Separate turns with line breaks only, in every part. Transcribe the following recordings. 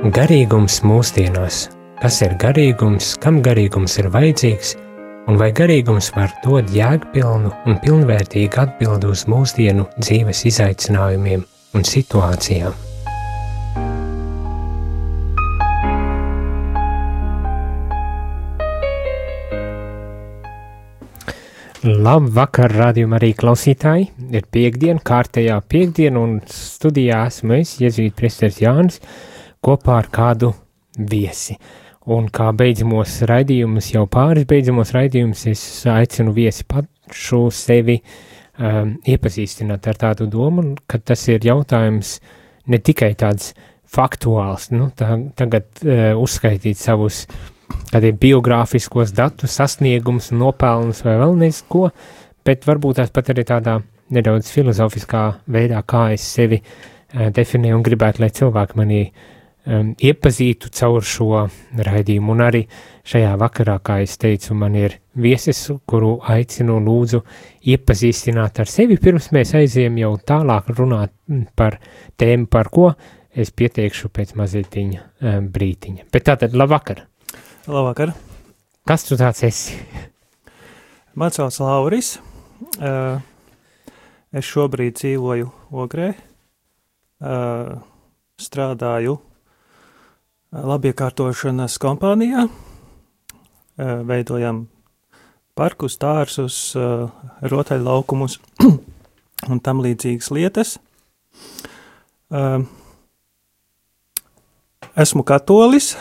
Garīgums mūsdienās. Kas ir garīgums, kam garīgums ir vajadzīgs, un vai garīgums var dot jēgpilnu un pilnvērtīgu atbildi uz mūsdienu dzīves izaicinājumiem un situācijām? Labvakar, rādījuma arī klausītāji. Ir piektdiena, kārtējā piektdiena, un studijā esmu es, Jēzuīta priesteris Jānis, kopā ar kādu viesi. Un kā beidzamos raidījumus, jau pāris beidzamos raidījumus, es aicinu viesi pašu sevi iepazīstināt ar tādu domu, ka tas ir jautājums ne tikai tāds faktuāls, tagad uzskaitīt savus kādiem biogrāfiskos datus, sasniegumus, nopelnus vai vēl nesko, bet varbūt tās pat arī tādā nedaudz filozofiskā veidā, kā es sevi definēju un gribētu, lai cilvēki mani iepazītu caur šo raidījumu. Un arī šajā vakarā, kā es teicu, man ir viesis, kuru aicinu lūdzu iepazīstināt ar sevi, pirms mēs aizējam jau tālāk runāt par tēmu, par ko es pieteikšu pēc mazītiņa brītiņa. Bet tātad, labvakar!
Labvakar.
Kas tu tāds esi?
Man sauc Lauris. Es šobrīd dzīvoju Ogrē. Strādāju labiekārtošanas kompānijā. Veidojam parkus, dārzus, rotaļlaukumus un tam līdzīgas lietas. Esmu katolis.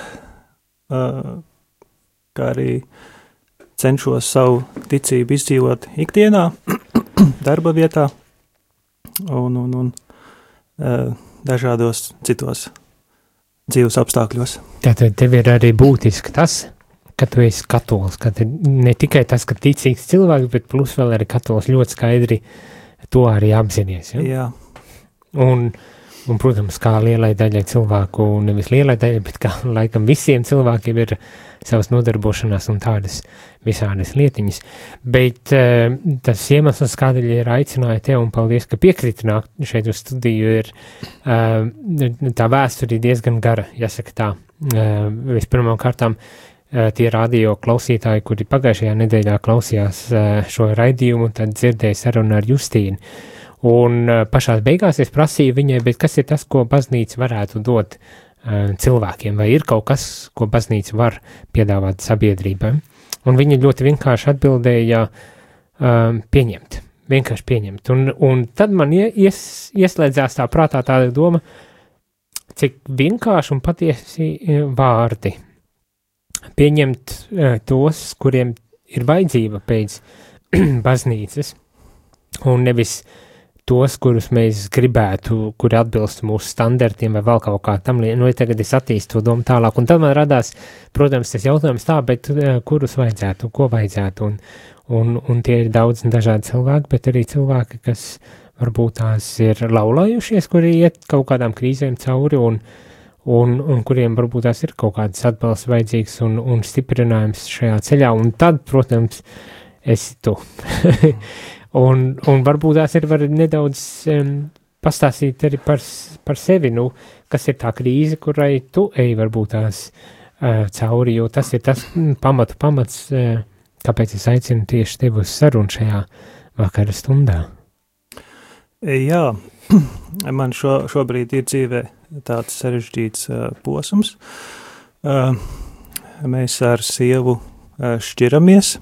Kā arī cenšos savu ticību izdzīvot ikdienā, darba vietā un dažādos citos dzīves apstākļos.
Tātad tev ir arī būtiski tas, ka tu esi katolis, ka ne tikai tas, ka ticīgs cilvēks, bet plus vēl arī katolis ļoti skaidri to arī apzinies. Ja?
Jā.
Un, protams, kā lielai daļai cilvēku, nevis lielai daļai, bet kā laikam visiem cilvēkiem ir savas nodarbošanās un tādas visādas lietiņas. Bet tas iemesls, kādēļ ir aicināja tev, un paldies, ka piekriti nākt šeit uz studiju, ir tā vēsture diezgan gara, jāsaka tā. Vispirmām kārtām tie radio klausītāji, kuri pagājušajā nedēļā klausījās šo raidījumu, tad dzirdēja sarunu ar Justīnu. Un pašās beigās es prasīju viņai, bet kas ir tas, ko baznīca varētu dot cilvēkiem, vai ir kaut kas, ko baznīca var piedāvāt sabiedrībai? Un viņa ļoti vienkārši atbildēja pieņemt, vienkārši pieņemt. Un tad man ieslēdzās tā prātā tāda doma, cik vienkārši un patiesi vārdi. Pieņemt tos, kuriem ir vajadzība pēc baznīcas, un nevis tos, kurus mēs gribētu, kuri atbilst mūsu standartiem vai vēl kaut kā tam, tagad es attīstu to domu tālāk, un tad man radās, protams, tas jautājums tā, bet kurus vajadzētu, ko vajadzētu, un tie ir daudz dažādi cilvēki, bet arī cilvēki, kas varbūt tās ir laulājušies, kuri iet kaut kādām krīzēm cauri, un kuriem varbūt tās ir kaut kāds atbalsts vajadzīgs un stiprinājums šajā ceļā, un tad, protams, esi tu. Un varbūt tās ir var nedaudz pastāstīt arī par sevi, kas ir tā krīze, kurai tu ej varbūt tās cauri, jo tas ir tas pamats, kāpēc es aicinu tieši tevi uz sarunu šajā vakara stundā.
Jā, man šobrīd ir dzīvē tāds sarežģīts posms. Mēs ar sievu šķiramies.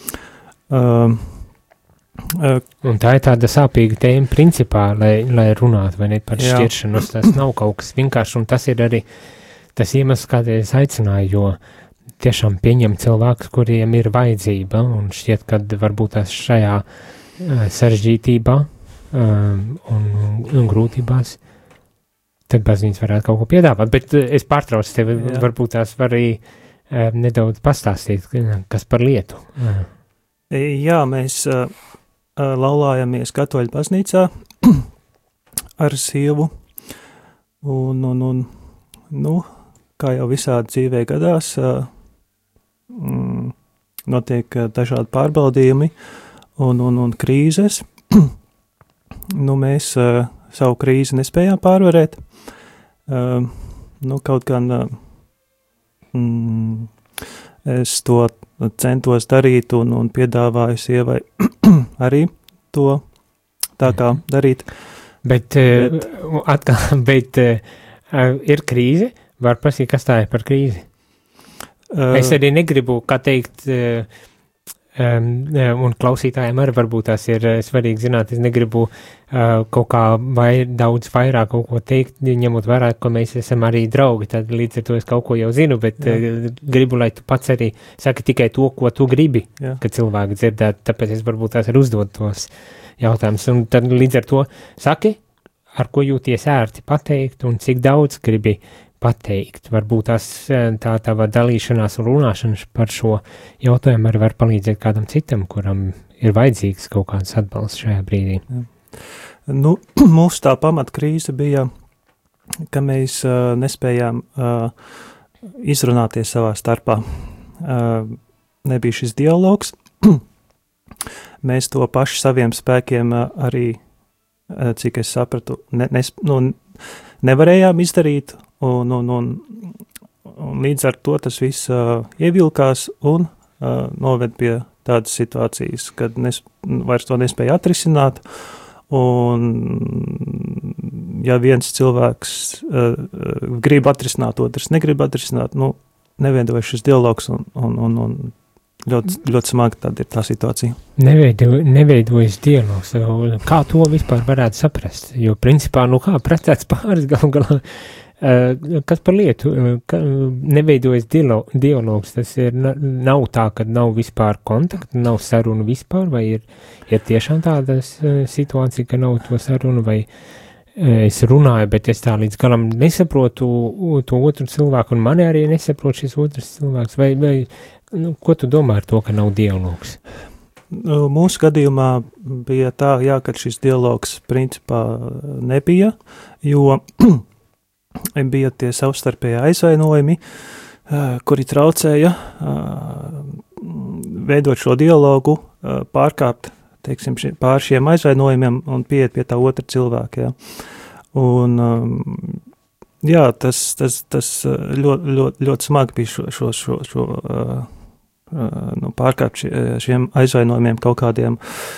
Un tā ir tāda sāpīga tēma principā, lai runātu, vai ne, par šķiršanos, tas nav kaut kas vienkārši, un tas ir arī tas iemesls, kādēļ es aicināju, jo tiešām pieņem cilvēkus, kuriem ir vajadzība, un šķiet, kad varbūt tās šajā sarežģītībā un grūtībās, tad baznīca varētu kaut ko piedāvāt, bet es pārtraucu tevi, varbūt tās var arī nedaudz pastāstīt, kas par lietu.
Jā, mēs laulājamies katoļu baznīcā ar sievu, un kā jau visādi dzīvē gadās, notiek dažādi pārbaudījumi un krīzes. Mēs savu krīzi nespējām pārvarēt. kaut gan es to centos darīt un piedāvāju sievai arī to tā kā darīt.
Bet ir krīze, var prasīt, kas tā ir par krīzi? Es arī negribu, kā teikt, un klausītājiem arī varbūt tās ir svarīgi zināt, es negribu kaut kā daudz vairāk kaut ko teikt, ņemot vērā, ka mēs esam arī draugi, tad līdz ar to es kaut ko jau zinu, bet gribu, lai tu pats arī saki tikai to, ko tu gribi, ka cilvēki dzirdētu, tāpēc es varbūt tās arī uzdod tos jautājumus, un tad līdz ar to saki, ar ko jūties ērti pateikt, un cik daudz gribi pateikt. Varbūt tā tava dalīšanās un runāšanas par šo jautājumu arī var palīdzēt kādam citam, kuram ir vajadzīgs kaut kāds atbalsts šajā brīdī.
Nu, mūsu tā pamatkrīze bija, ka mēs nespējām izrunāties savā starpā. Nebija šis dialogs. Mēs to paši saviem spēkiem arī, cik es sapratu, nevarējām izdarīt, un līdz ar to tas viss ievilkās un noved pie tādas situācijas, kad vairs to nespēja atrisināt, un ja viens cilvēks grib atrisināt, otrs negrib atrisināt, neveidojas šis dialogs un ļoti smagi tāda ir tā situācija.
Neveidojas dialogs. Kā to vispār varētu saprast? Jo principā, precēts pāris galā, kas par lietu, neveidojas dialogs, tas ir, nav tā, ka nav vispār kontakta, nav sarunu vispār, vai ir tiešām tāda situācija, ka nav to sarunu, vai es runāju, bet es tā līdz galam nesaprotu to otru cilvēku, un mani arī nesaprot šis otrs cilvēks, vai ko tu domā ar to, ka nav dialogs?
Mūsu gadījumā bija tā, ka šis dialogs principā nebija, jo bija tie savstarpēji aizvainojumi, kuri traucēja veidot šo dialogu, pārkāpt, teiksim, pār šiem aizvainojumiem un pieiet pie tā otra cilvēka. Ja. Un, tas ļoti smagi bija šo pārkāpt šiem aizvainojumiem kaut kādiem.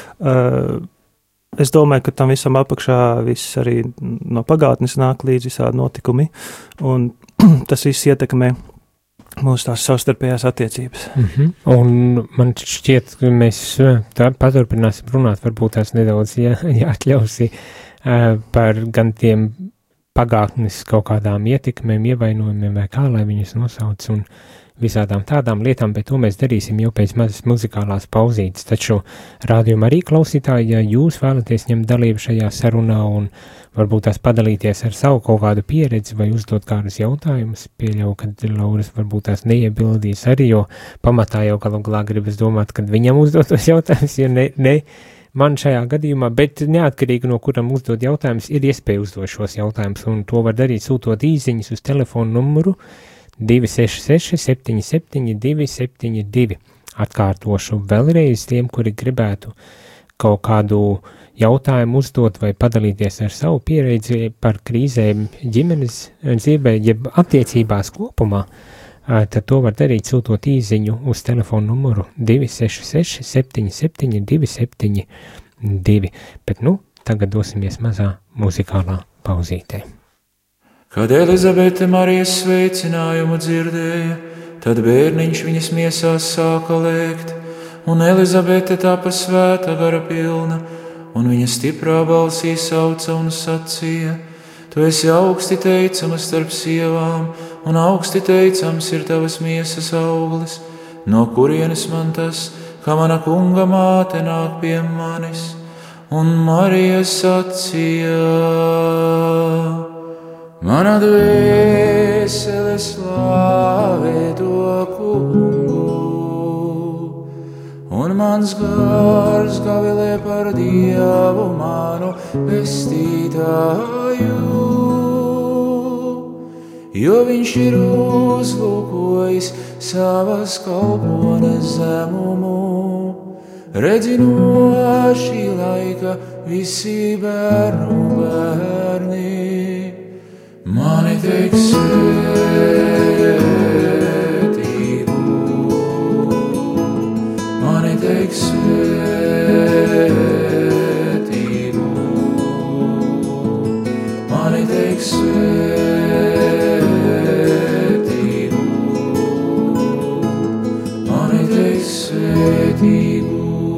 Es domāju, ka tam visam apakšā viss arī no pagātnes nāk līdz visādi notikumi, un tas viss ietekmē mūsu tās savstarpējās attiecības.
Un man šķiet, ka mēs paturpināsim runāt, varbūt tās nedaudz jāatļausi par gan tiem pagātnes kaut kādām ietekmēm, ievainojumiem vai kā, lai viņus nosauc un visādām tādām lietām, bet to mēs darīsim jau pēc mazas muzikālās pauzītes. Taču rādījuma arī klausītāji, ja jūs vēlaties ņemt dalību šajā sarunā un varbūt tās padalīties ar savu kaut kādu pieredzi vai uzdot kādus jautājumus, pieļauju, ka Lauris varbūt tās neiebildīs arī, jo pamatā jau galu galā gribas domāt, kad viņam uzdotos jautājumus, ja ne man šajā gadījumā, bet neatkarīgi no kuram uzdot jautājumus, ir iespēja uzdot šos jautājumus, un to var darīt sūtot īziņas uz telefonu numuru 266 77 272. Atkārtošu vēlreiz tiem, kuri gribētu kaut kādu jautājumu uzdot vai padalīties ar savu pieredzi par krīzēm ģimenes dzīvē, jeb attiecībās kopumā, tad to var darīt sūtot īziņu uz telefonu numuru 266 77 272. Bet tagad dosimies mazā muzikālā pauzītē.
Kad Elizabete Marijas sveicinājumu dzirdēja, tad bērniņš viņas miesās sāka lēkt, un Elizabete tāpa svēta gara pilna, un viņa stiprā balsī sauca un sacīja: Tu esi augsti teicama starp sievām, un augsti teicams ir tavas miesas auglis, no kurienes man tas, ka mana kunga māte nāk pie manis. Un Marija sacīja: Mana dvēsele slāvē to kungu, un mans gars gavilē par Dievu manu pestītāju, jo viņš ir uzlūkojis savas kalpones zemumu. Redzi, no šī laika visi bērni mani te teiks svētību, mani teiks svētību, mani teiks svētību, mani teiks svētību.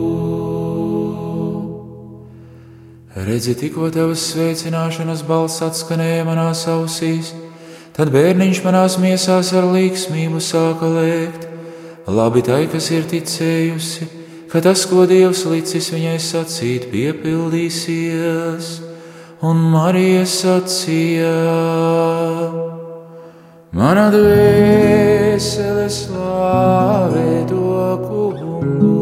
Redzi, tikko tavas sveicināšanas balss atskanēja manās ausīs, tad bērniņš manās miesās ar līksmību sāka lēkt. Labi tai, kas ir ticējusi, ka tas, ko Dievs licis viņai sacīt, piepildīsies. Un Marija sacīja: mana dvēsele slāvē to Kungu,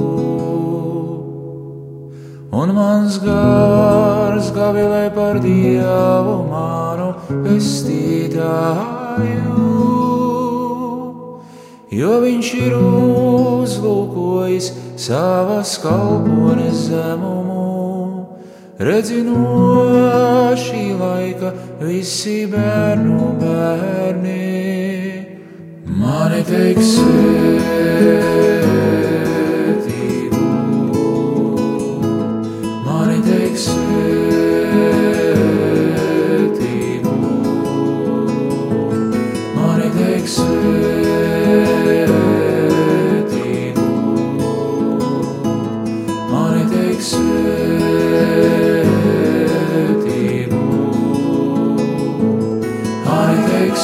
un mans gars gavilē par Dievu manu pestītāju, jo viņš ir uzlūkojis savas kalpones zemumu. Redzi, no šī laika visi bērnu bērni mani teiks svētību, mani teiks svētību, mani teiks svētību, mani teiks svētību, mani teiks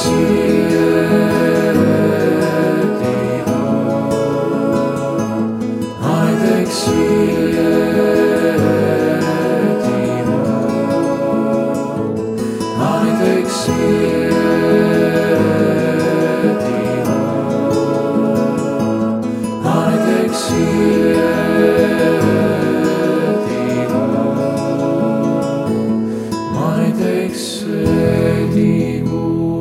svētību, mani teiks svētību, mani teiks svētību, mani teiks svētību, mani teiks svētību.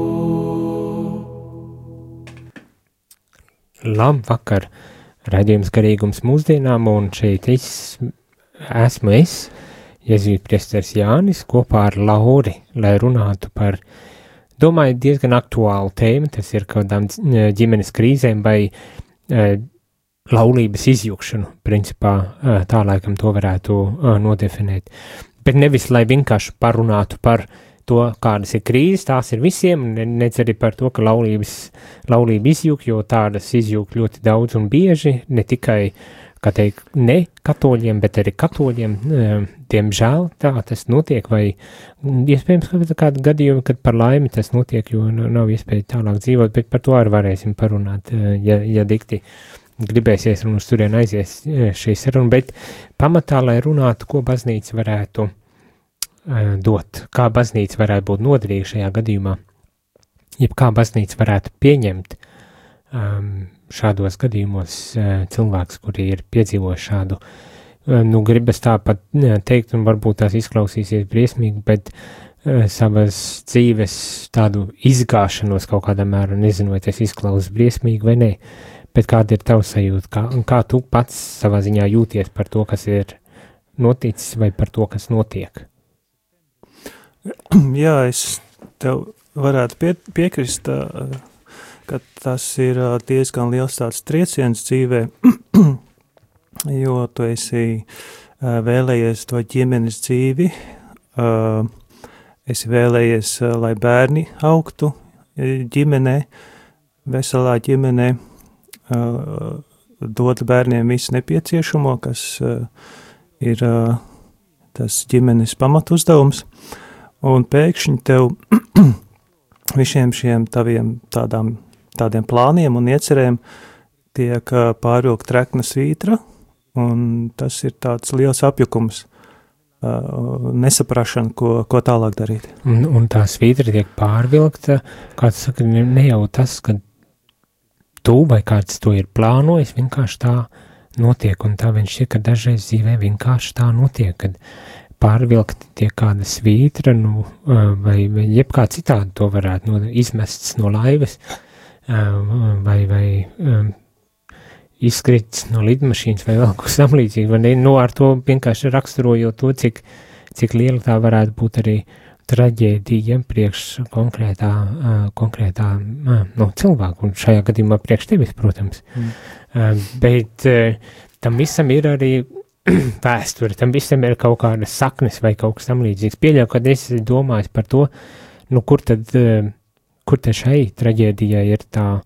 Labvakar! Raidījums Garīgums mūsdienām, un šeit esmu es, Jēzus priesteris Jānis, kopā ar Lauri, lai runātu par, domāju, diezgan aktuālu tēmu. Tas ir kādām ģimenes krīzēm vai laulības izjukšanu, principā tā laikam to varētu nodefinēt. Bet nevis, lai vienkārši parunātu par to, kādas ir krīzes, tās ir visiem, nec arī par to, ka laulība izjūk, jo tādas izjūk ļoti daudz un bieži, ne tikai, kā teikt, ne katoļiem, bet arī katoļiem, diemžēl tā tas notiek, vai iespējams, ka kāda gadījuma, kad par laimi tas notiek, jo nav iespēja tālāk dzīvot, bet par to arī varēsim parunāt, ja dikti gribēsies un uz turien aizies šī saruna, bet pamatā, lai runātu, ko baznīca varētu dot, kā baznīca varētu būt noderīga šajā gadījumā, jeb kā baznīca varētu pieņemt šādos gadījumos cilvēks, kuri ir piedzīvojuši šādu, gribas tāpat teikt, un varbūt tās izklausīsies briesmīgi, bet savas dzīves tādu izgāšanos kaut kādā mērā, nezinu, vai tas izklausās briesmīgi vai nē, bet kāda ir tava sajūta, kā tu pats savā ziņā jūties par to, kas ir noticis, vai par to, kas notiek?
Jā, es tev varētu piekrist, ka tas ir diezgan liels tāds trieciens dzīvē, jo tu esi vēlējies to ģimenes dzīvi, esi vēlējies, lai bērni augtu ģimenē, veselā ģimenē, dot bērniem visu nepieciešamo, kas ir tas ģimenes pamatuzdevums. Un pēkšņi tev visiem šiem taviem tādiem plāniem un iecerēm tiek pārvilkt trekna svītra, un tas ir tāds liels apjukums, nesaprašana, ko tālāk darīt.
Un tā svītra tiek pārvilkta, kāds saka, ne jau tas, ka tu vai kāds to ir plānojis, vienkārši tā notiek, un tā viņš ir, ka dažreiz dzīvē vienkārši tā notiek, kad pārvilkt tiek kāda svītra, vai jebkā citādi to varētu izmests no laivas, vai izkrits no lidmašīnas, vai vēl ko samlīdzīgi, vai ne, ar to vienkārši raksturojot to, cik liela tā varētu būt arī traģēdija priekš konkrētā cilvēku, un šajā gadījumā priekš tevis, protams. Bet tam visam ir arī vēsture, tam visam ir kaut kādas saknes vai kaut kas tam līdzīgs. Pieļauju, kad es domāju par to, kur tad šai traģēdijai ir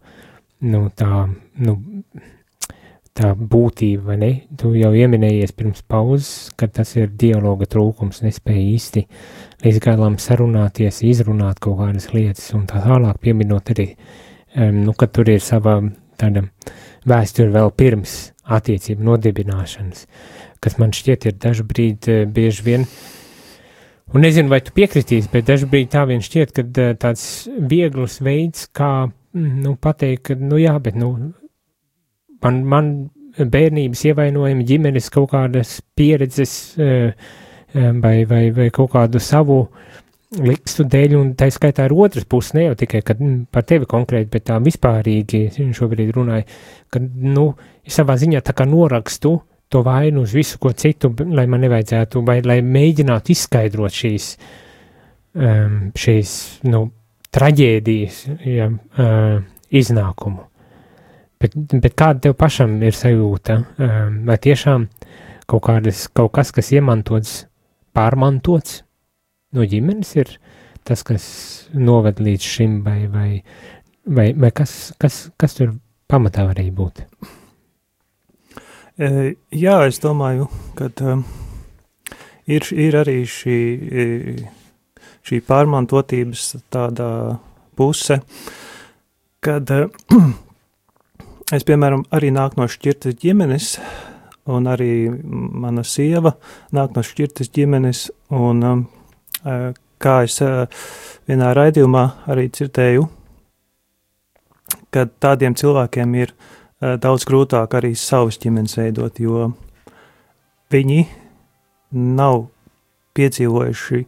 tā būtība, vai ne? Tu jau ieminējies pirms pauzes, ka tas ir dialoga trūkums, nespēja īsti līdz galam sarunāties, izrunāt kaut kādas lietas un tā tālāk pieminot arī, ka tur ir sava tāda vēsture vēl pirms attiecību nodibināšanas, kas man šķiet ir dažbrīd bieži vien, un nezinu, vai tu piekritīs, bet dažbrīd tā vien šķiet, ka tāds viegls veids, kā, pateikt, ka, jā, bet, man bērnības ievainojumi, ģimenes kaut kādas pieredzes vai kaut kādu savu likstu dēļ, un tā skaitā ir otras puses, ne jau tikai, kad par tevi konkrēti, bet tā vispārīgi šobrīd runāju, ka, savā ziņā tā kā norakstu to vainu uz visu ko citu, lai man nevajadzētu, vai lai mēģinātu izskaidrot šīs traģēdijas iznākumu. Bet kāda tev pašam ir sajūta, vai tiešām kaut kas, kas iemantots, pārmantots no ģimenes ir tas, kas noved līdz šim, vai kas tur pamatā varēja būt?
Jā, es domāju, ka ir arī šī pārmantotības tāda puse, kad es, piemēram, arī nāku no šķirtas ģimenes, un arī mana sieva nāk no šķirtas ģimenes, un kā es vienā raidījumā arī dzirdēju, ka tādiem cilvēkiem ir daudz grūtāk arī savas ģimenes veidot, jo viņi nav piedzīvojuši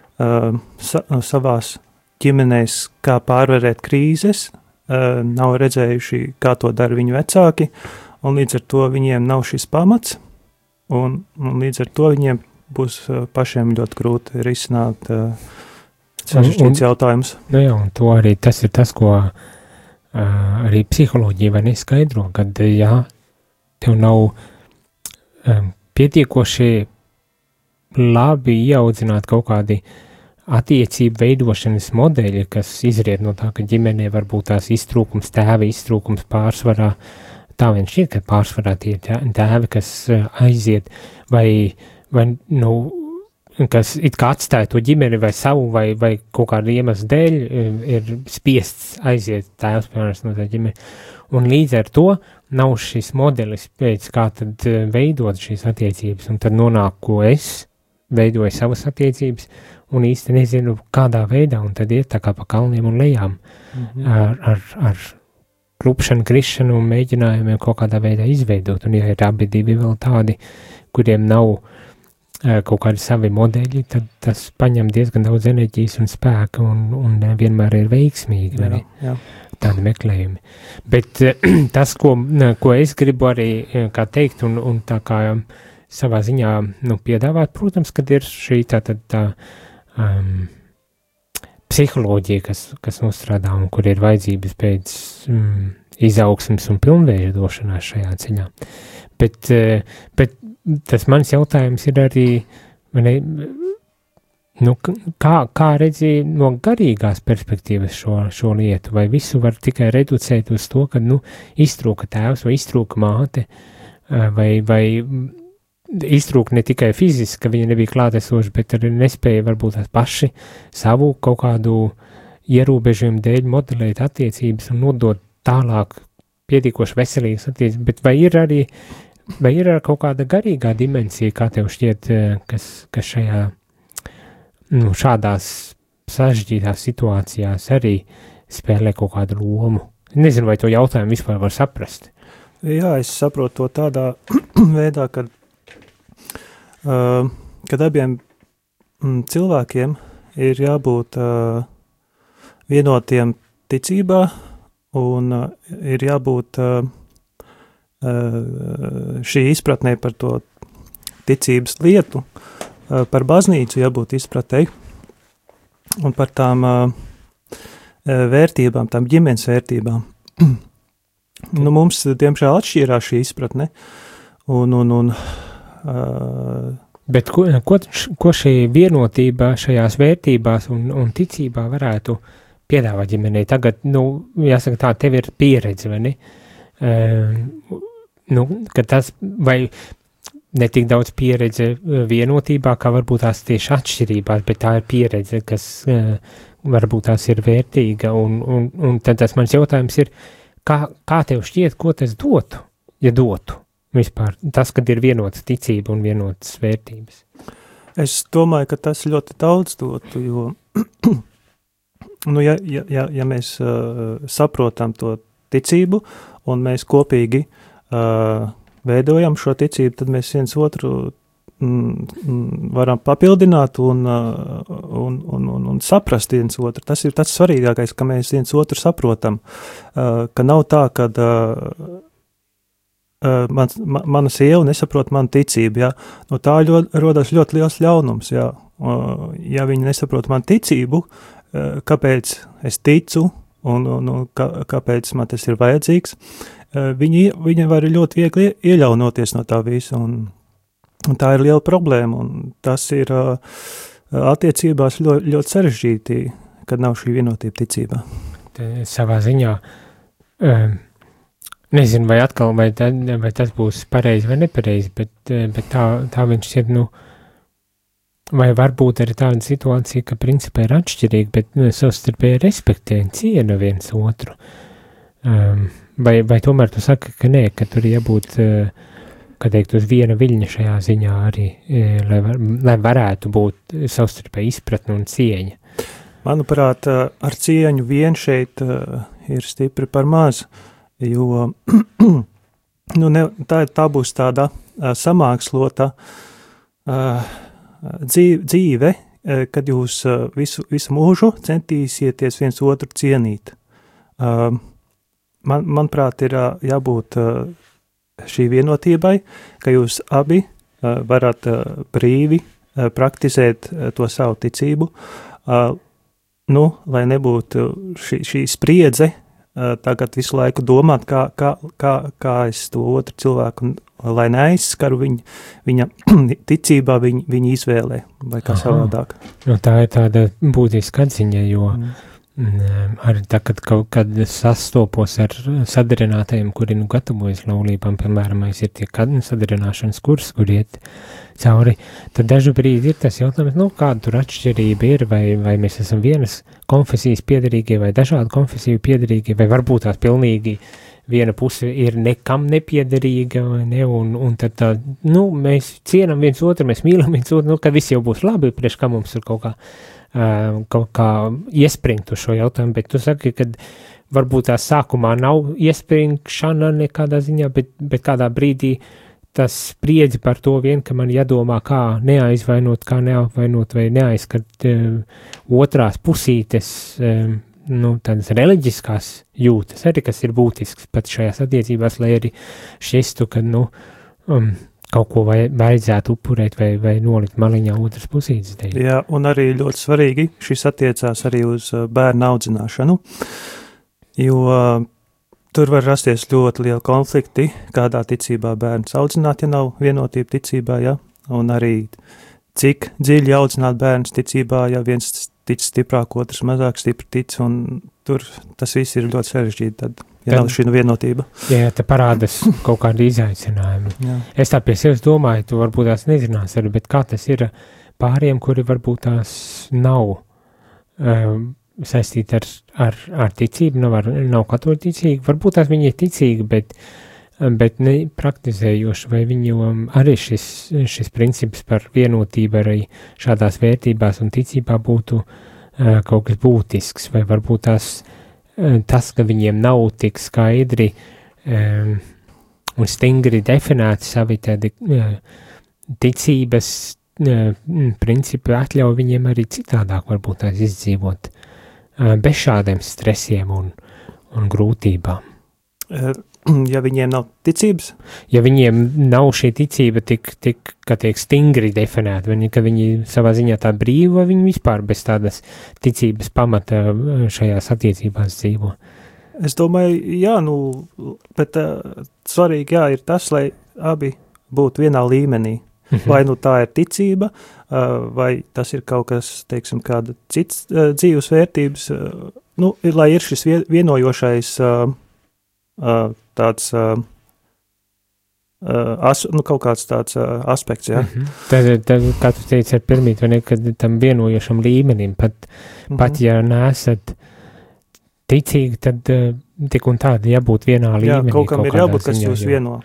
savās ģimenēs, kā pārvarēt krīzes, nav redzējuši, kā to dara viņu vecāki, un līdz ar to viņiem nav šis pamats, un līdz ar to viņiem būs pašiem ļoti grūti risināt sarežģītus jautājumus.
Jā, un to arī tas ir tas, ko arī psiholoģija vai neskaidro, kad, jā, tev nav pietiekoši labi ieaudzināt kaut kādi attiecību veidošanas modeļi, kas izriet no tā, ka ģimenē var būt tās iztrūkums, tēva iztrūkums pārsvarā, tā vien šķiet, ka pārsvarā tie tēvi, kas aiziet, vai kas it kā atstāja to ģimeni vai savu, vai kaut kādu iemeslu dēļ, ir spiests aiziet tēvs, piemēram, no tā ģimeni. Un līdz ar to nav šis modelis pēc kā tad veidot šīs attiecības, un tad nonāk, ko es veidoju savas attiecības, un īsti nezinu, kādā veidā, un tad iet tā kā pa kalniem un lejām ar klupšanu, krišanu un mēģinājumiem kaut kādā veidā izveidot, un ja ir abi divi vēl tādi, kuriem nav kaut kādi savi modeļi, tad tas paņem diezgan daudz enerģijas un spēka, un vienmēr ir veiksmīgi,
jā.
Tādi meklējumi. Bet tas, ko es gribu arī kā teikt, un tā kā savā ziņā piedāvāt, protams, kad ir šī tā psiholoģija, kas nostrādā un kur ir vajadzības pēc izaugsmes un pilnveidošanās šajā ceļā. Bet tas mans jautājums ir arī, kā redzi no garīgās perspektīvas šo lietu, vai visu var tikai reducēt uz to, ka, iztrūka tēvs vai iztrūka māte, vai iztrūka ne tikai fiziski, ka viņa nebija klātesoša, bet arī nespēja varbūt tās paši savu kaut kādu ierobežojumu dēļ modelēt attiecības un nodot tālāk pietiekoši veselīgas attiecības, bet vai ir kaut kāda garīgā dimensija, kā tev šķiet, kas šajā, šādās sarežģītās situācijās arī spēlē kaut kādu lomu? Nezinu, vai to jautājumu vispār var saprast.
Jā, es saprotu to tādā veidā, kad abiem cilvēkiem ir jābūt vienotiem ticībā un ir jābūt šī izpratnē par to ticības lietu, par baznīcu jābūt izpratēji. Un par tām vērtībām, tām ģimenes vērtībām. Nu, mums, diemžēl, atšķīrās šī izpratne.
Bet ko šī vienotība šajās vērtībās un ticībā varētu piedāvāt ģimenei? Tagad, jāsaka tā, tev ir pieredze, vai ne? Ka tas, vai ne tik daudz pieredze vienotībā, kā varbūt tās tieši atšķirībās, bet tā ir pieredze, kas varbūt tās ir vērtīga, un tad tas mans jautājums ir, kā tev šķiet, ko tas dotu, ja dotu vispār, tas, kad ir vienota ticība un vienotas vērtības?
Es domāju, ka tas ļoti daudz dotu, jo, ja mēs saprotam to ticību, un mēs kopīgi veidojam šo ticību, tad mēs viens otru varam papildināt un saprast viens otru. Tas ir tas svarīgākais, ka mēs viens otru saprotam, ka nav tā, ka mana sieva nesaprot manu ticību, jā. No tā rodas ļoti liels ļaunums, jā. Ja viņi nesaprot manu ticību, kāpēc es ticu un kāpēc man tas ir vajadzīgs, viņi var ļoti viegli ieļaunoties no tā visa, un tā ir liela problēma, un tas ir attiecībās ļoti sarežģīti, kad nav šī vienotība ticībā.
Savā ziņā, nezinu, vai atkal, vai tas būs pareizi vai nepareizi, bet tā viņš ir, vai varbūt arī tāda situācija, ka principā ir atšķirīga, bet savstarpēji respektē un ciena viens otru. Vai tomēr tu saki, ka nē, ka tur jābūt, kā teikt, uz viena viļņa šajā ziņā arī, lai varētu būt savstarpēji izpratne un cieņa?
Manuprāt, ar cieņu vien šeit ir stipri par maz, jo tā būs tāda samākslota dzīve, kad jūs visu mūžu centīsieties viens otru cienīt. Manuprāt, ir jābūt šī vienotībai, ka jūs abi varat brīvi praktizēt to savu ticību, lai nebūtu šī spriedze, tagad visu laiku domāt, kā es to otru cilvēku, lai neaizskaru viņa ticībā, viņa izvēlē, vai kā savādāk.
Tā ir tāda būtiska atziņa, jo arī tā, kad sastopos ar sadarinātajiem, kuri gatavojas laulībām, piemēram, ir tie sadarināšanas kursi, kur iet cauri, tad dažu brīdi ir tas jautājums, kāda tur atšķirība ir, vai mēs esam vienas konfesijas piederīgie, vai dažādu konfesiju piederīgie, vai varbūt tās pilnīgi viena puse ir nekam nepiederīga, vai ne, un tad mēs cienam viens otru, mēs mīlam viens otru, ka viss jau būs labi, priekš kā mums ir kaut kā iespringt uz šo jautājumu, bet tu saki, ka varbūt tā sākumā nav iespringšana nekādā ziņā, bet kādā brīdī tas spriedzi par to vien, ka man jādomā, kā neaizvainot, kā neapvainot vai neaizskart otrās pusītes, tādas reliģiskās jūtas, arī kas ir būtisks pat šajās attiecībās, lai arī šķistu, ka, kaut ko vajadzētu upurēt vai nolikt maliņā otras pusītes dēļ.
Jā, un arī ļoti svarīgi, šis attiecās arī uz bērnu audzināšanu, jo tur var rasties ļoti lieli konflikti, kādā ticībā bērns audzināt, ja nav vienotība ticībā, ja, un arī cik dziļi audzināt bērns ticībā, ja viens tic stiprāk, otrs mazāk stipri tic, un tur tas viss ir ļoti sarežģīti tad. Ja nav šī vienotība.
Jā, te parādas kaut kādi izaicinājumi. Es tā pie sevis domāju, tu varbūt tās nezinās arī, bet kā tas ir pāriem, kuri varbūt tās nav saistīti ar ticību, nav katoļu ticīgi, varbūt tās viņi ir ticīgi, bet ne praktizējoši, vai viņam arī šis princips par vienotību arī šādās vērtībās un ticībā būtu kaut kas būtisks, vai varbūt tas, ka viņiem nav tik skaidri un stingri definēti savi tādi ticības principi, atļauj viņiem arī citādāk varbūt tās izdzīvot bez šādiem stresiem un grūtībām.
Ja viņiem nav ticības?
Ja viņiem nav šī ticība tik kā tiek stingri definēta, ka viņi savā ziņā tā brīvi, vai viņi vispār bez tādas ticības pamata šajās attiecībās dzīvo?
Es domāju, jā, bet svarīgi, jā, ir tas, lai abi būtu vienā līmenī. Vai tā ir ticība, vai tas ir kaut kas, teiksim, kāda cits dzīves vērtības, lai ir šis vienojošais tāds kaut kāds tāds aspekts, jā.
Tad, kā tu teici, ar pirmīt, vai ne, kad tam vienojošam līmenim, pat ja nesat ticīgi, tad tik un tādi jābūt vienā līmenī.
Jā, kaut kam ir jābūt, kas jūs vieno.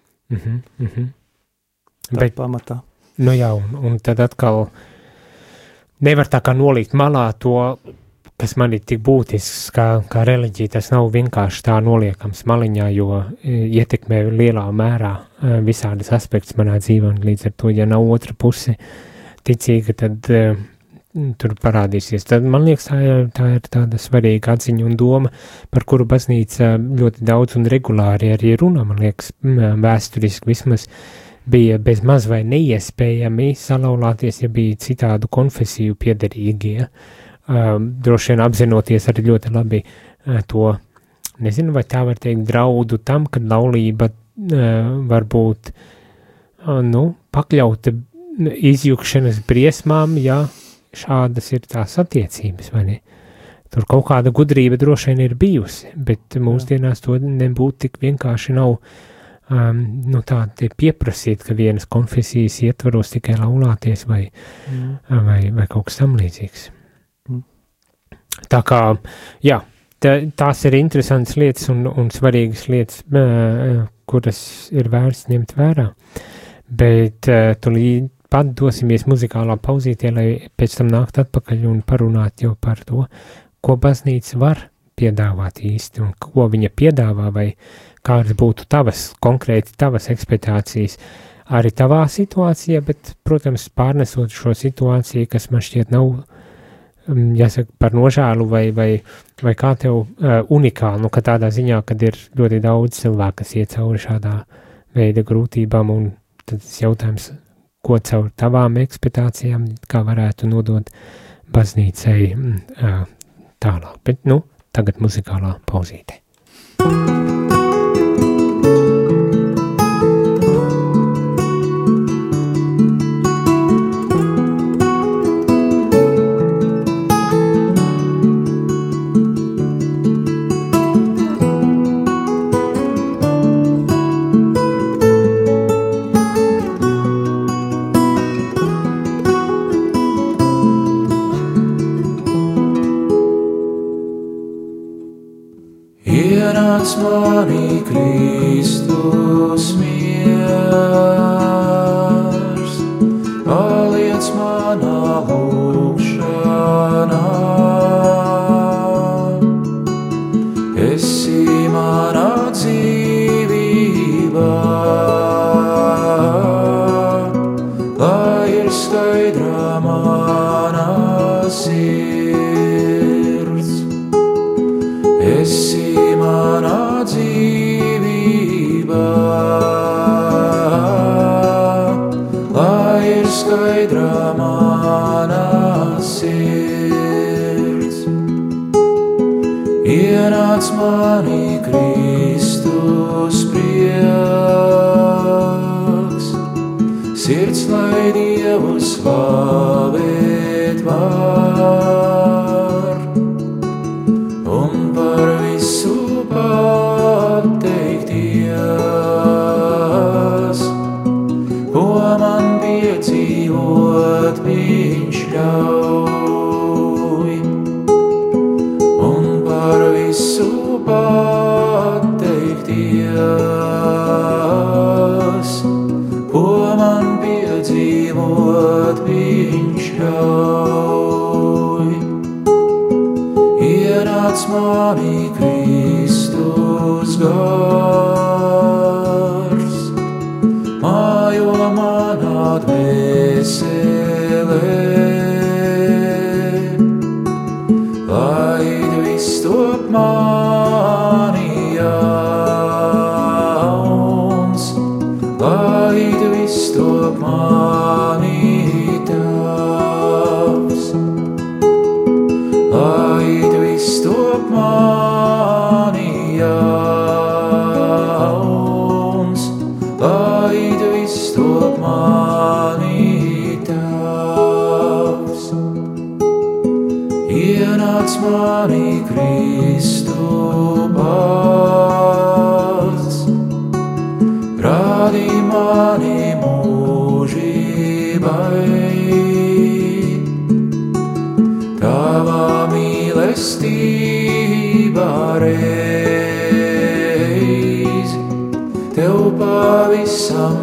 Tā pamatā.
Jā, un tad atkal nevar tā kā nolikt malā to, kas man ir tik būtisks kā reliģija, tas nav vienkārši tā noliekams maliņā, jo ietekmē lielā mērā visādas aspekts manā dzīvē, un līdz ar to, ja nav otra puse ticīga, tad tur parādīsies. Tad man liekas, tā ir tāda svarīga atziņa un doma, par kuru baznīca ļoti daudz un regulāri arī runā, man liekas, vēsturiski vismaz bija bez maz vai neiespējami salauzties, ja bija citādu konfesiju piederīgie. Droši vien apzinoties arī ļoti labi to, nezinu, vai tā var teikt, draudu tam, ka laulība var būt, pakļauta izjukšanas briesmām, ja šādas ir tās attiecības, vai ne? Tur kaut kāda gudrība droši vien ir bijusi, bet mūsdienās to nebūtu tik vienkārši nav tā pieprasīt, ka vienas konfesijas ietvaros tikai laulāties vai kaut kas tam līdzīgs. Tā kā, jā, tās ir interesantas lietas un svarīgas lietas, kuras ir vērts ņemt vērā, bet tūlīt pat dosimies muzikālā pauzītē, lai pēc tam nākt atpakaļ un parunāt jau par to, ko baznīca var piedāvāt īsti un ko viņa piedāvā vai kādas būtu konkrēti tavas ekspektācijas arī tavā situācijā, bet, protams, pārnesot šo situāciju, kas man šķiet nav, jāsaka, par nožēlu vai kā tev unikālu, ka tādā ziņā, kad ir ļoti daudz cilvēku, kas iet cauri šādā veida grūtībām, un tad tas jautājums, ko caur tavām ekspektācijām, kā varētu nodot baznīcai tālāk. Bet, tagad muzikālā pauzīte.
Ienāc manī Kristus miers, paliec manā lūgšanā. Esi manā dzīvībā, lai ir skaidrā manā sirds. Esi manā dzīvībā, lai ir skaidrā manā sirds. Ienāc manī Kristus prieks, sirds, lai Dievu slavēt var, un par visu pateikties, ko man piedzīvot viņš ļauj. Un par visu pateikties, ko man piedzīvot viņš ļauj. Ienāc manī Kristus gars, mājo manā dvēselē, lai viss top manijā, mani Kristu pats, rādi mani mūžībai, tava mīlestība reiz, tev pavisam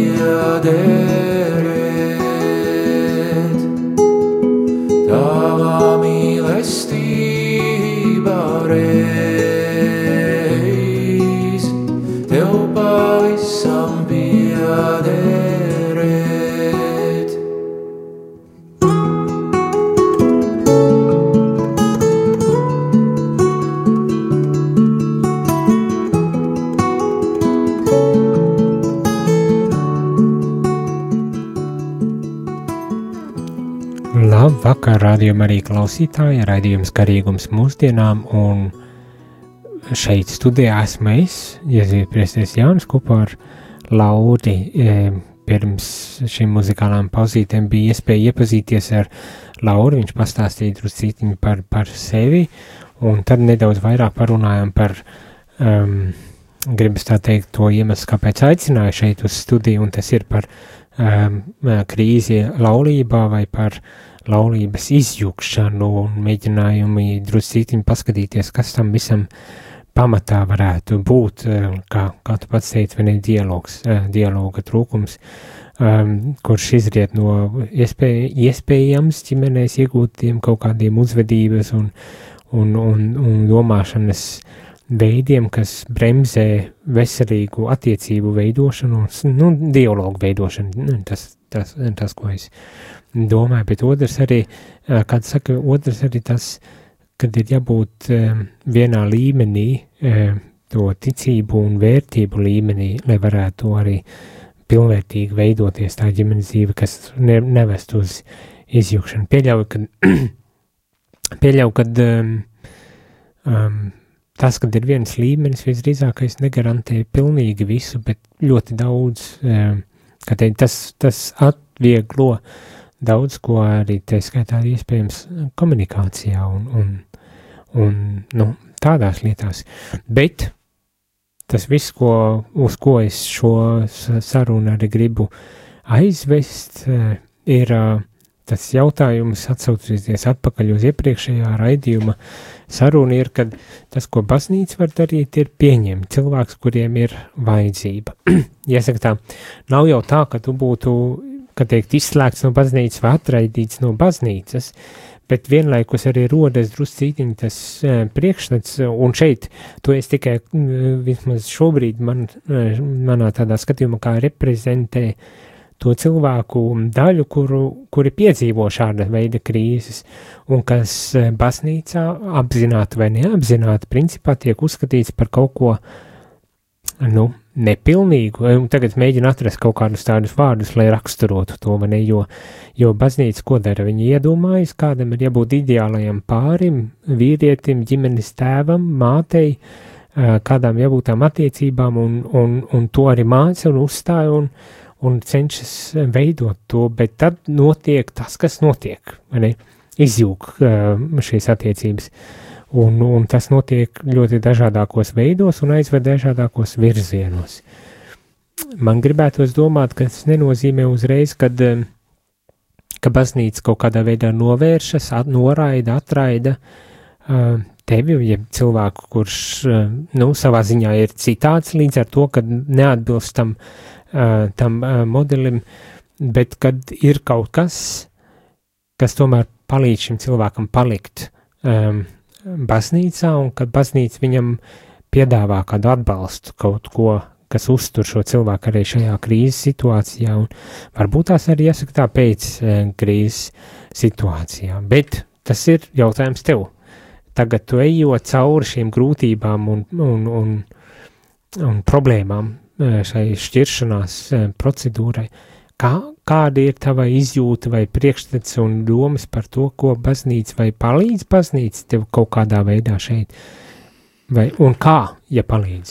piederēt, tava mīlestība reiz, tev pavisam piederēt.
Labvakar, rādījuma arī klausītāji, raidījums Garīgums mūsdienām, un šeit studijā esmu es, Jēzus priesteris Jānis, kopā ar Lauri. Pirms šīm muzikālām pauzītēm bija iespēja iepazīties ar Lauru, viņš pastāstīja druscītiņu par sevi, un tad nedaudz vairāk parunājām par, gribas tā teikt, to iemeslu, kāpēc aicināju šeit uz studiju, un tas ir par krīzi laulībā vai par laulības izjukšanu un mēģinājumi druscītiņi paskatīties, kas tam visam pamatā varētu būt, kā tu pats teici, vai ne, dialoga trūkums, kurš izriet no iespējams ģimenēs iegūtiem kaut kādiem uzvedības un domāšanas veidiem, kas bremzē veselīgu attiecību veidošanu, dialogu veidošanu, tas, ko es domāju, bet otrs arī, kāds saka, otrs arī tas, kad ir jābūt vienā līmenī, to ticību un vērtību līmenī, lai varētu arī pilnvērtīgi veidoties tā ģimenes dzīve, kas nevest uz izjukšanu. Pieļauju, kad tas, kad ir viens līmenis, visdrīzākais negarantē pilnīgi visu, bet ļoti daudz, tas atvieglo daudz, ko arī te skaitā iespējams komunikācijā un tādās lietās. Bet tas viss, uz ko es šo sarunu arī gribu aizvest, ir tas jautājums, atsaucoties atpakaļ uz iepriekšējā raidījuma saruna, ir, kad tas, ko baznīca var darīt, ir pieņemt cilvēks, kuriem ir vajadzība. Jāsaka tā, nav jau tā, ka tu būtu, kā teikt, izslēgts no baznīcas vai atraidīts no baznīcas, bet vienlaikus arī rodas druscītiņi tas priekšstats, un šeit to es tikai vismaz šobrīd manā tādā skatījumā kā reprezentē to cilvēku daļu, kuri piedzīvo šāda veida krīzes, un kas baznīcā apzināti vai neapzināti principā tiek uzskatīts par kaut ko, nepilnīgu, un tagad mēģina atrast kaut kādus tādus vārdus, lai raksturotu to, vai ne, jo baznīca ko dara? Viņi iedomājas, kādam ir jābūt ideālajam pārim, vīrietim, ģimenes tēvam, mātei, kādām jābūt tām attiecībām, un to arī māca un uzstāja, un cenšas veidot to, bet tad notiek tas, kas notiek, vai ne, izjūg šīs attiecības. Un tas notiek ļoti dažādākos veidos un aizved dažādākos virzienos. Man gribētos domāt, ka tas nenozīmē uzreiz, ka baznīca kaut kādā veidā novēršas, noraida, atraida tevi, ja cilvēku, kurš, savā ziņā ir citāds līdz ar to, ka neatbilst tam modelim, bet kad ir kaut kas, kas tomēr palīdz šim cilvēkam palikt baznīcā, un kad baznīca viņam piedāvā kādu atbalstu, kaut ko, kas uztur šo cilvēku arī šajā krīzes situācijā, un varbūt tās arī jāsaka tā pēc krīzes situācijā. Bet tas ir jautājums tev. Tagad tu ejot cauri šīm grūtībām un problēmām šai šķiršanās procedūrai, kāda ir tava izjūta vai priekšstats un domas par to, ko baznīca vai palīdz baznīca tev kaut kādā veidā šeit? Un kā, ja palīdz?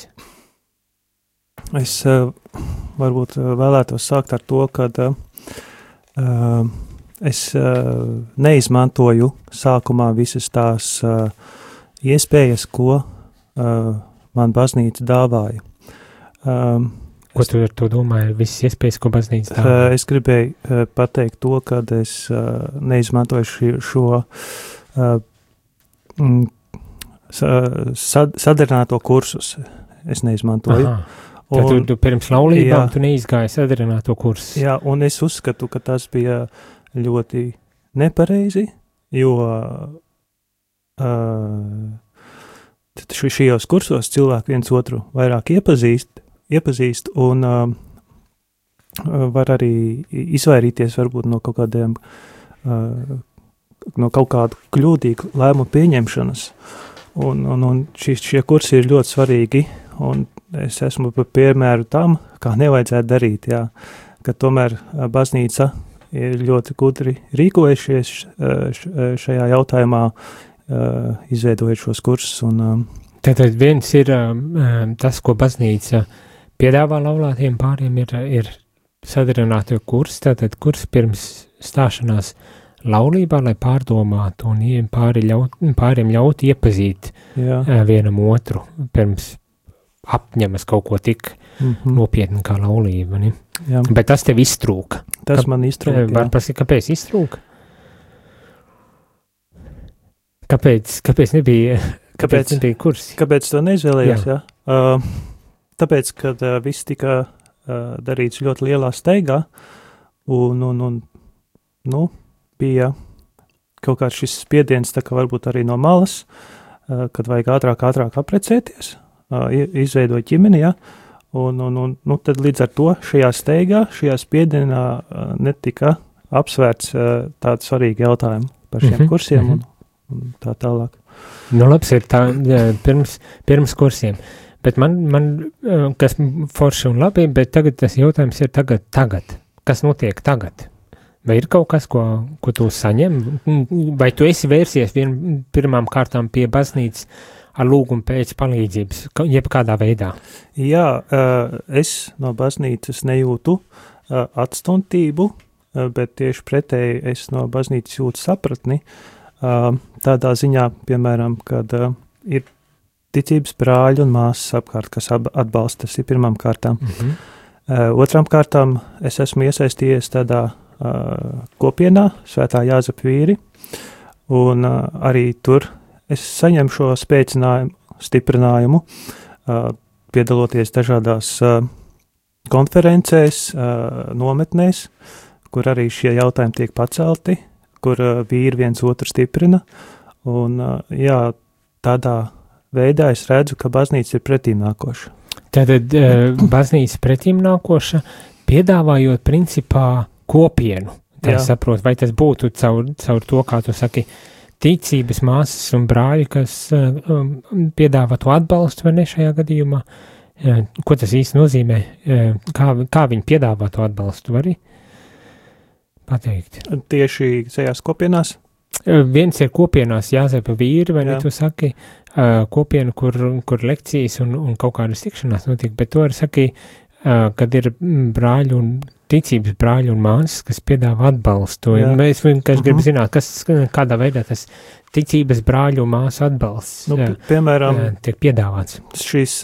Es varbūt vēlētos sākt ar to, ka es neizmantoju sākumā visas tās iespējas, ko man baznīca dāvāja.
Ko tu ar to domāji? Visas iespējas, ko baznīca dāvāja?
Es gribēju pateikt to, kad es neizmantoju šo sadarināto kursus. Es neizmantoju.
Aha. Tad tu pirms laulībām tu neizgāji sadarināto kursu.
Jā, un es uzskatu, ka tas bija ļoti nepareizi, jo šajos kursos cilvēki viens otru vairāk iepazīst un var arī izvairīties varbūt no kaut kādiem, no kaut kādu kļūdīgu lēmumu pieņemšanas. Un šie kursi ir ļoti svarīgi, un es esmu par piemēru tam, kā nevajadzētu darīt, jā, ka tomēr baznīca ir ļoti gudri rīkojušies šajā jautājumā, izveidojot šos kursus.
Tātad viens ir tas, ko baznīca piedāvā laulātiem pāriem, ir sadarināto kursu, tātad kurs pirms stāšanās laulībā, lai pārdomātu un pāriem ļaut iepazīt vienam otru pirms apņemas kaut ko tik nopietni kā laulība. Ne? Bet tas tev iztrūka.
Tas man iztrūka,
Var prasīt, kāpēc iztrūka? Kāpēc nebija kursi?
Kāpēc to neizvēlējos? Jā. Tāpēc, kad viss tika darīts ļoti lielā steigā, un bija kaut kāds šis spiediens, tā kā varbūt arī no malas, kad vajag ātrāk aprecēties, izveidot ģimeni, ja? un tad līdz ar to šajā steigā, šajā spiedienā netika apsvērts tādi svarīgi jautājumi par šiem kursiem un tā tālāk.
Nu, labs ir tā pirms kursiem, bet man kas forši un labi, bet tagad tas jautājums ir tagad. Kas notiek tagad? Vai ir kaut kas, ko tu saņem? Vai tu esi vērsies pirmām kārtām pie baznīcas ar lūgumu pēc palīdzības, jebkādā veidā?
Jā, es no baznīcas nejūtu atstumtību, bet tieši pretēji es no baznīcas jūtu sapratni. Tādā ziņā, piemēram, kad ir ticības brāļi un māsas apkārt, kas atbalsta, tas ir pirmām kārtām. Otrām kārtām es esmu iesaistījies tādā kopienā, Svētā Jāzepa vīri, un arī tur es saņemu šo spēcinājumu, stiprinājumu, piedaloties dažādās konferencēs, nometnēs, kur arī šie jautājumi tiek pacelti, kur vīri viens otru stiprina, un tādā veidā es redzu, ka baznīca ir pretīmnākoša.
Tātad baznīca pretīmnākoša, piedāvājot principā kopienu. Tā saprot, vai tas būtu caur to, kā tu saki, ticības māsas un brāļi, kas piedāvā to atbalstu, vai ne šajā gadījumā? Ko tas īsti nozīmē? Kā viņi piedāvā to atbalstu, vari pateikt?
Tieši šajās kopienās?
Viens ir kopienās Jāzepa vīri, vai ne tu saki, kopiena, kur lekcijas un kaut kādas tikšanās notiek, bet to arī saki, kad ir brāļi un ticības brāļi un māsas, kas piedāvā atbalstu. Mēs vienkārši gribam zināt, kādā veidā tas ticības brāļu un māsu atbalsts
piemēram,
tiek piedāvāts.
Šīs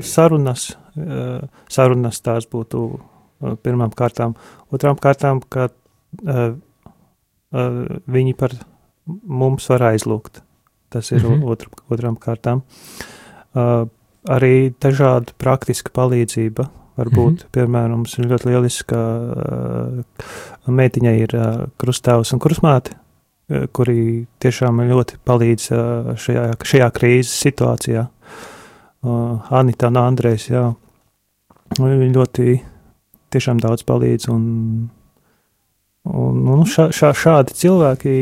sarunas tās būtu pirmām kārtām. Otrām kārtām, kad viņi par mums var aizlūgt. Tas ir otrām kārtām. Arī dažāda praktiska palīdzība. Varbūt, piemēram, mums ir ļoti lieliska meitiņai ir krustāvs un krustmāte, kuri tiešām ļoti palīdz šajā krīzes situācijā. Anita un Andrejs, viņi ļoti tiešām daudz palīdz, un šādi cilvēki.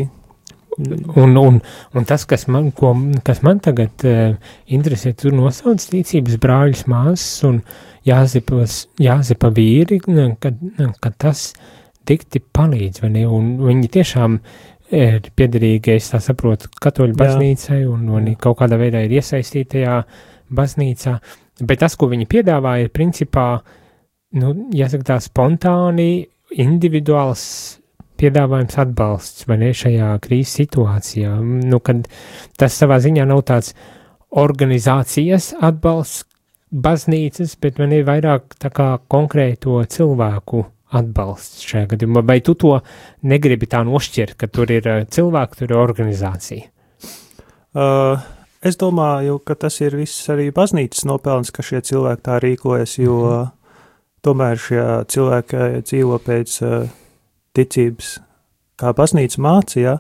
Un tas, kas man tagad interesē, tur nosauc ticības brāļus, māsas un Jāzepa vīri, kad tas dikti palīdz, vai ne? Un viņi tiešām ir piederīgi, es tā saprotu, katoļu baznīcai un kaut kādā veidā ir iesaistītajā baznīcā. Bet tas, ko viņi piedāvā, ir principā, jāsaka tā spontāni, individuāls piedāvājums atbalsts, vai ne, šajā krīzes situācijā, nu, kad tas savā ziņā nav tāds organizācijas atbalsts, baznīcas, bet man ir vairāk tā kā konkrēto cilvēku atbalsts šajā gadījumā, vai tu to negribi tā nošķirt, ka tur ir cilvēki, tur ir organizācija?
Es domāju, ka tas ir viss arī baznīcas nopelns, ka šie cilvēki tā rīkojas, jo tomēr šie cilvēki dzīvo pēc ticības, kā baznīca mācīja,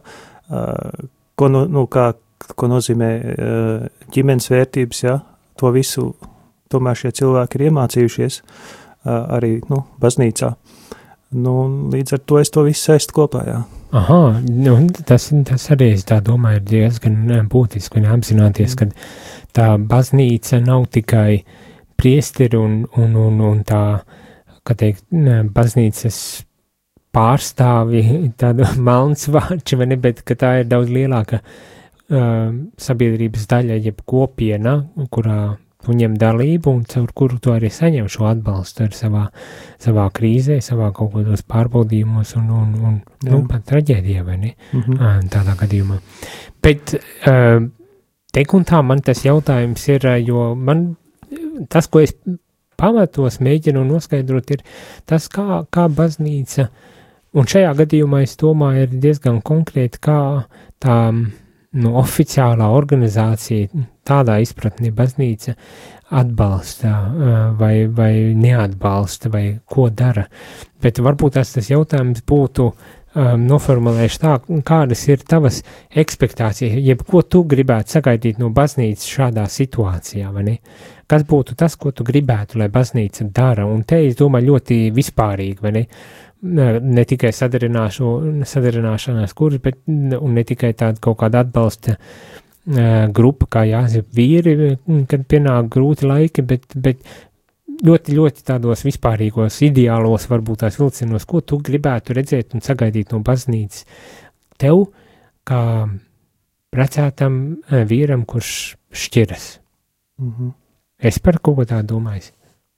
ko nozīmē ģimenes vērtības, ja, to visu tomēr šie cilvēki ir iemācījušies arī, baznīcā. Līdz ar to es to visu saistu kopā, jā.
Aha, tas arī, es tā domāju, ir diezgan būtiski apzināties, ka tā baznīca nav tikai priesteri un tā, kā teikt, baznīcas pārstāvi, tāda malnsvārči, vai ne, bet ka tā ir daudz lielāka sabiedrības daļa, jeb kopiena, kurā tu ņem dalību un caur kuru tu arī saņem šo atbalstu ar savā krīzē, savā kaut kādos pārbaudījumos un pat traģēdijā, vai ne, tādā gadījumā. Bet teik un tā man tas jautājums ir, jo man tas, ko es pamatos mēģinu noskaidrot, ir tas, kā baznīca, un šajā gadījumā es domāju, ir diezgan konkrēti, kā tā oficiālā organizācija, tādā izpratnē baznīca atbalsta vai neatbalsta, vai ko dara. Bet varbūt tas jautājums būtu noformulējuši tā, kādas ir tavas ekspektācijas, jeb ko tu gribētu sagaidīt no baznīcas šādā situācijā, vai ne? Kas būtu tas, ko tu gribētu, lai baznīca dara? Un te, es domāju, ļoti vispārīgi, vai ne? Ne tikai sadarināšanās kurs, bet un ne tikai tāda kaut kāda atbalsta grupa, kā Jāzep vīri, kad pienāk grūti laiki, bet ļoti, ļoti tādos vispārīgos ideālos, varbūt tās vilcienos, ko tu gribētu redzēt un sagaidīt no baznīcas tev, kā precētam vīram, kurš šķiras. Es par kaut ko tā domāju.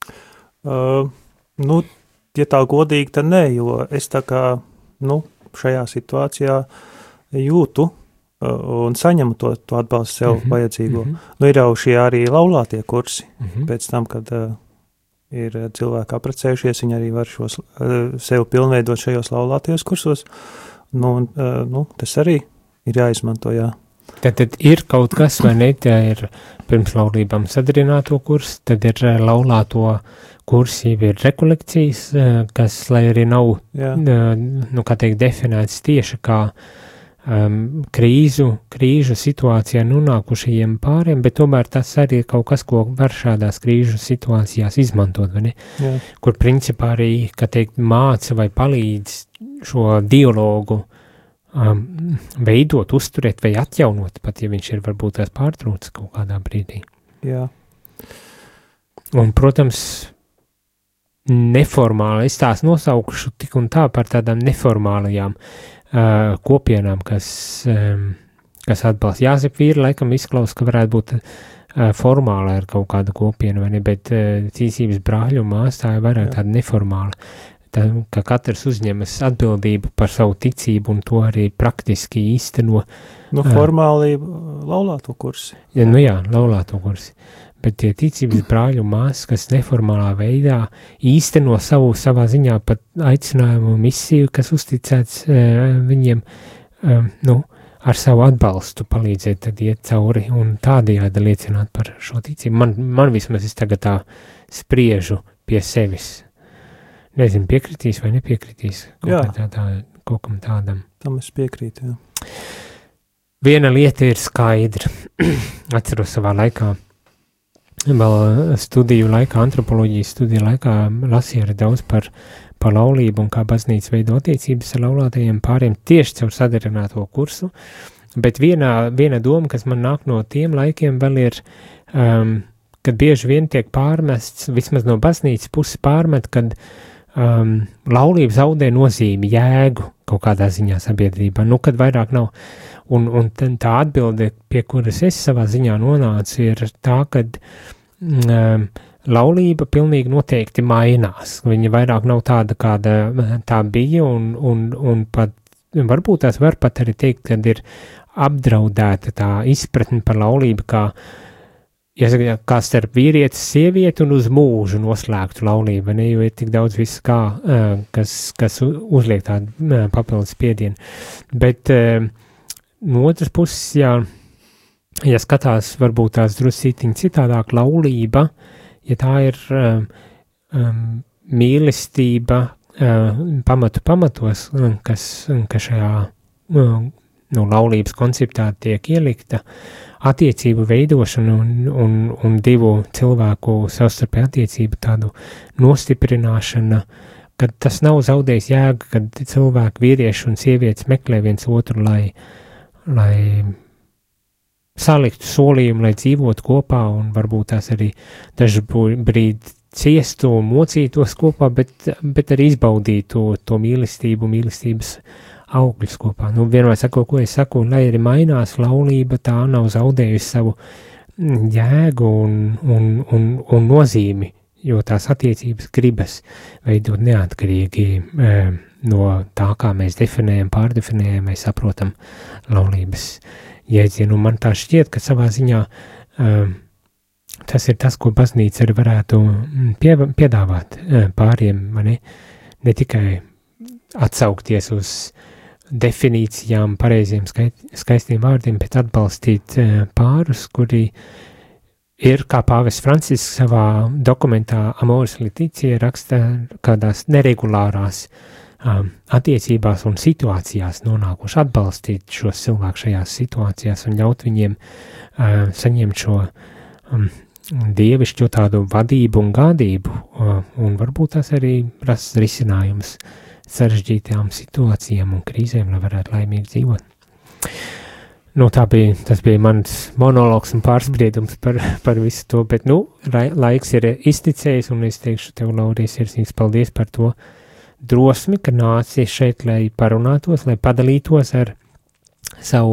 Ja tā godīgi, tad nē, jo es tā kā, šajā situācijā jūtu un saņemu to atbalstu sev vajadzīgo. Ir jau šie arī laulātie kursi, pēc tam, kad ir cilvēki apprecējušies, viņi arī var sev pilnveidot šajos laulātajos kursos. Tas arī ir jāizmanto, jā.
Tad ir kaut kas, vai ne, tā ir pirms laulībām sadarināto kursu, tad ir laulāto kursi, ir rekolekcijas, kas, lai arī nav, kā teikt, definēts tieši kā krīžu situācijā nonākušajiem pāriem, bet tomēr tas arī ir kaut kas, ko var šādās krīžu situācijās izmantot, vai ne? Jā. Kur principā arī, kā teikt, māca vai palīdz šo dialogu veidot, uzturēt vai atjaunot, pat ja viņš ir varbūt tās pārtrūcis kaut kādā brīdī.
Jā.
Un, protams, neformāli, es tās nosaukšu tik un tā par tādām neformālajām kopienām, kas atbalsta. Jāzep vīri laikam izklaus, ka varētu būt formāla ar kaut kādu kopienu, vai ne, bet ticības brāļu mās tā ir vairāk tāda neformāla. Tā, ka katrs uzņemas atbildību par savu ticību un to arī praktiski īsteno.
Formāli laulāto kursi.
Jā, laulāto kursi. Bet tie ticības brāļu māsas, kas neformālā veidā īsteno savā ziņā pat aicinājumu misiju, kas uzticēts viņiem, ar savu atbalstu palīdzēt tad iet cauri un tādējādi liecināt par šo ticību. Man vismaz es tagad tā spriežu pie sevis. Nezinu, piekritīs vai nepiekritīs kaut kam tādam.
Tam es piekrītu, jā.
Viena lieta ir skaidra. Atceros savā laikā, vēl studiju laikā, antropoloģijas studiju laikā lasīju arī daudz par laulību un kā baznīca veido attiecības ar laulātajiem pāriem tieši caur sadarināto kursu. Bet viena doma, kas man nāk no tiem laikiem, vēl ir, kad bieži vien tiek pārmests, vismaz no baznīcas puses pārmet, kad laulība zaudē nozīmi, jēgu kaut kādā ziņā sabiedrībā, kad vairāk nav. Un tā atbilde, pie kuras es savā ziņā nonācu, ir tā, kad laulība pilnīgi noteikti mainās. Viņa vairāk nav tāda, kāda tā bija, un pat varbūt tās var pat arī teikt, kad ir apdraudēta tā izpratne par laulību, kā starp vīrieti, sievieti un uz mūžu noslēgtu laulību, ne, jo ir tik daudz viss kā, kas uzliek tādu papildus spiedienu. Bet no otras puses, ja skatās varbūt tās drusītiņi citādāk laulība, ja tā ir mīlestība pamatos, kas šajā laulības konceptā tiek ielikta, attiecību veidošana un divu cilvēku savstarpēju attiecību tādu nostiprināšana, kad tas nav zaudējis jēga, kad cilvēki, vīrieši un sievietes meklē viens otru, lai saliktu solījumu, lai dzīvotu kopā un varbūt tās arī dažu brīdi ciestu un mocītos kopā, bet arī izbaudītu to mīlestības augļus kopā. Nu, vienmēr sako, ko es saku, lai arī mainās laulība, tā nav zaudējusi savu jēgu un nozīmi, jo tās attiecības gribas veidot neatkarīgi no tā, kā mēs definējam, pārdefinējam, mēs saprotam laulības jēdzienu. Un man tā šķiet, ka savā ziņā tas ir tas, ko baznīca arī varētu piedāvāt pāriem, ne tikai atsaukties uz definīcijām, pareiziem, skaistiem vārdiem, bet atbalstīt pārus, kuri ir, kā pāvests Francisks savā dokumentā Amoris Laetitia raksta, kādās neregulārās attiecībās un situācijās nonākuši, atbalstīt šos cilvēkus šajās situācijās un ļaut viņiem saņemt šo dievišķo tādu vadību un gādību, un varbūt tas arī rast risinājumus sarežģītām situācijām un krīzēm, lai varētu laimīgi dzīvot. Nu, tas bija mans monologs un pārspriedums par visu to, bet, laiks ir izticējis, un es teikšu tev, Laurija, sirsnīgs paldies par to drosmi, ka nāci šeit, lai parunātos, lai padalītos ar savu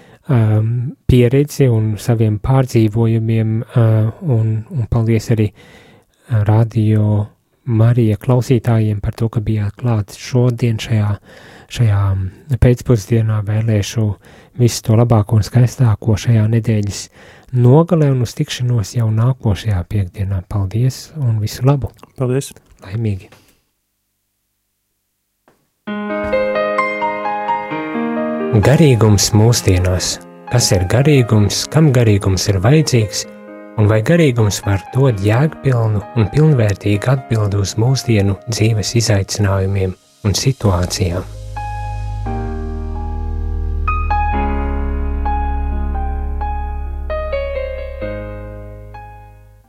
pieredzi un saviem pārdzīvojumiem, un paldies arī Radio Marija klausītājiem par to, ka bijāt klāt šodien šajā pēcpusdienā. Vēlēšu visu to labāko un skaistāko šajā nedēļas nogalē un uz tikšanos jau nākošajā piekdienā. Paldies un visu labu!
Paldies!
Laimīgi! Garīgums mūsdienās. Kas ir garīgums, kam garīgums ir vajadzīgs? Un vai garīgums var dot jēgpilnu un pilnvērtīgu atbildi uz mūsdienu dzīves izaicinājumiem un situācijām?